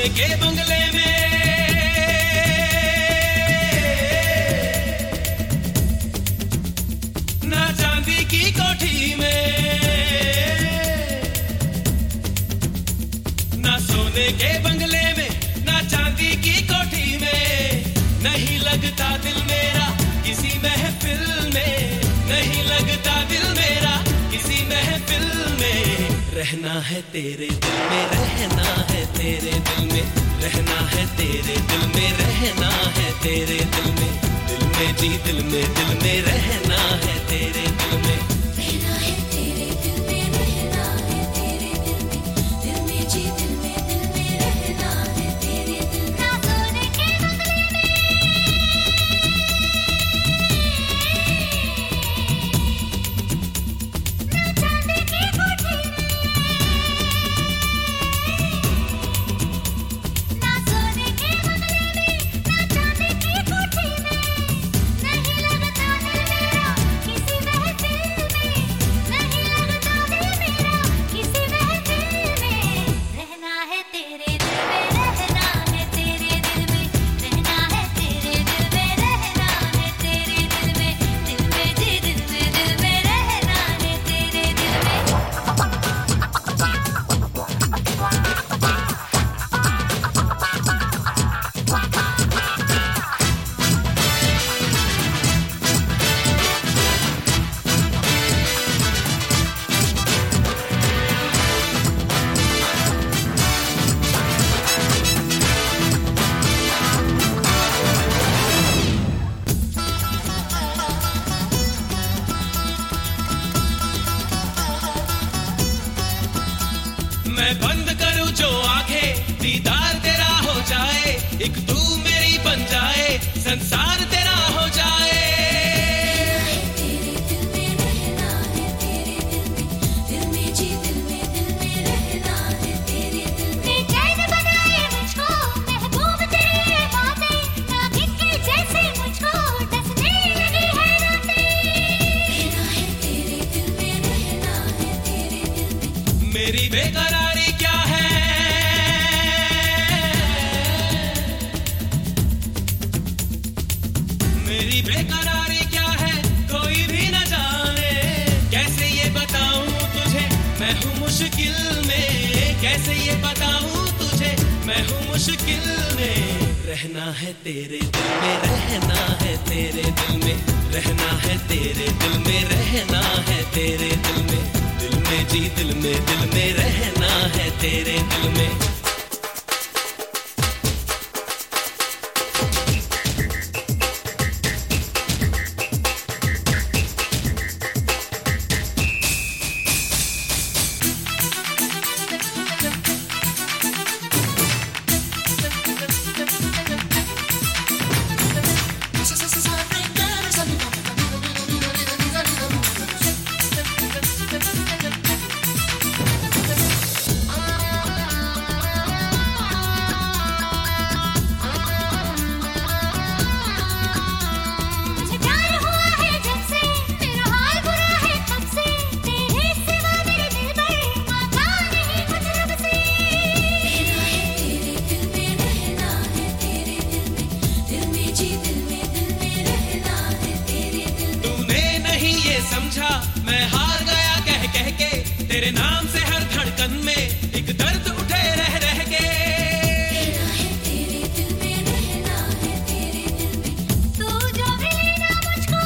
सोने के बंगले में, ना चांदी की कोठी में, ना सोने के बंगले में, ना चांदी की कोठी में, नहीं लगता दिल मेरा किसी महफिल में, नहीं लगता दिल मेरा किसी महफिल में। रहना है तेरे दिल में, रहना है तेरे दिल में, रहना है तेरे दिल में, रहना है तेरे दिल में, दिल में जी दिल में रहना है तेरे दिल में। रहना है तेरे दिल में, रहना है तेरे दिल में, दिल में जी दिल में रहना है तेरे दिल में। ना सोने के बंगले में, ना चांदी की कोठी में, ना सोने के बंगले में, ना चांदी की कोठी में, नहीं लगता दिल मेरा किसी महफिल में, नहीं लगता दिल मेरा किसी महफिल में। रहना है तेरे दिल में, रहना है तेरे दिल में, रहना है तेरे दिल में, रहना है तेरे दिल में, दिल में जी दिल में रहना है तेरे दिल में। मैं बंद करूं जो आंखें, दीदार तेरा हो जाए, एक तू मेरी बन जाए, संसार तेरा हो जाए। तेरे दिल में रहना है तेरे दिल में, दिल में जी दिल में रहना है तेरे दिल में। बेचैन बनाए मुझको महबूब तेरी बातें, नागिन के जैसे मुझको डसने लगी है रातें। रहना है तेरे दिल में, रहना है तेरे दिल में। मेरी बेकरारी क्या है, मेरी बेकरारी क्या है, कोई भी न जाने। कैसे ये बताऊं तुझे मैं हूँ मुश्किल में, कैसे ये बताऊं तुझे मैं हूँ मुश्किल में। रहना है तेरे दिल में, रहना है तेरे दिल में, रहना है तेरे दिल में, रहना है तेरे दिल में, दिल में जी दिल में रहना है तेरे दिल में। मुझे प्यार हुआ है जब से, मेरा हाल बुरा है तब से, तेरे सिवा मेरे दिल पर आता नहीं कुछ रब से। रहना है तेरे दिल में, रहना है तेरे दिल में, दिल में जी दिल में रहना है तेरे दिल में। तूने नहीं ये समझा मैं हार गया कह कह के, तेरे नाम से हर धड़कन में एक दर्द उठे रह रह के। रहना है तेरे दिल में, रहना है तेरे दिल में, तू जो मिले ना मुझको,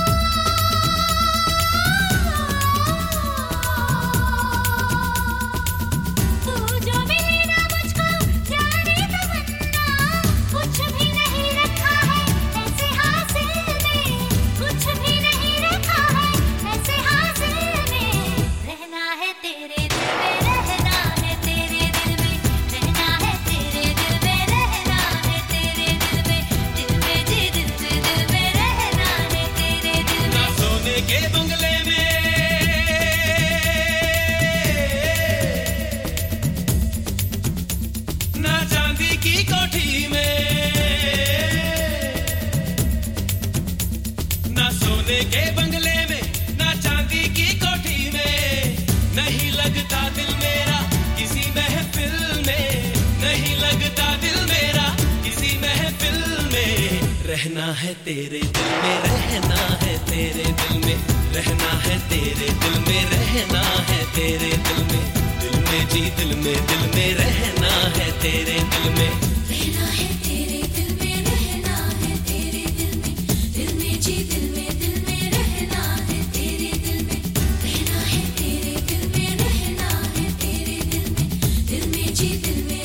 तू जो मिले ना मुझको, जाने तमन्ना कुछ भी नहीं रखा है ऐसे हासिल में, कुछ भी नहीं रखा है ऐसे हासिल में। रहना है तेरे दिल में, रहना है तेरे दिल में, रहना है तेरे दिल में, रहना है तेरे दिल में, दिल में जी दिल में रहना है तेरे दिल ना में। सोने के बंगले में, ना चांदी की कोठी में, ना सोने के बंगले में, ना चांदी की कोठी में, नहीं लगता दिल मेरा किसी महफिल में, नहीं लगता दिल रहना है तेरे दिल में, रहना है तेरे दिल में, रहना है तेरे दिल में, रहना है तेरे दिल में, दिल में जी दिल में रहना है तेरे दिल में, रहना है तेरे दिल में, रहना है तेरे दिल में जी दिल में रहना है तेरे दिल में, रहना है तेरे दिल में, रहना है तेरे दिल में जी दिल में